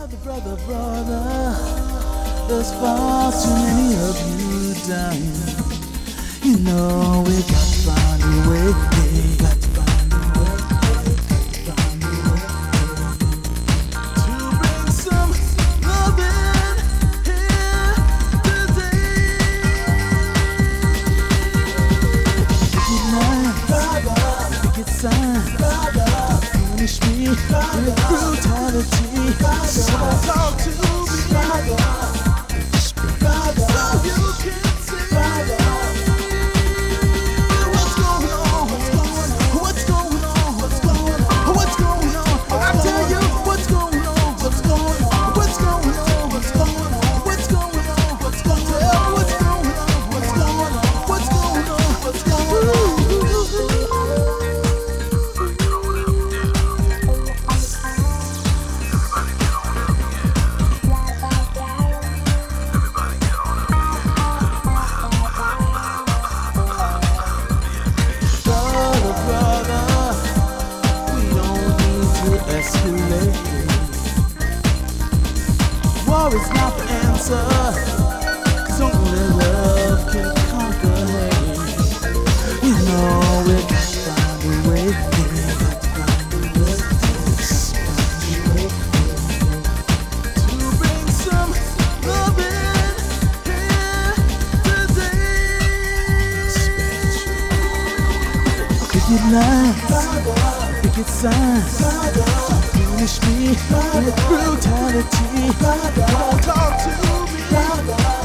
Brother, there's far too many of you dying. You know we got to find a way. We got to find a way. Got to find a way to bring some love in here today. Picket lines, picket signs, punish me with brutality. So talk to me. War is not the answer, 'cause only love can conquer hate. You know we got to find a way, we got to find a way, to bring some love in here today. Picket lines, picket signs, punish me with brutality. Don't talk to me.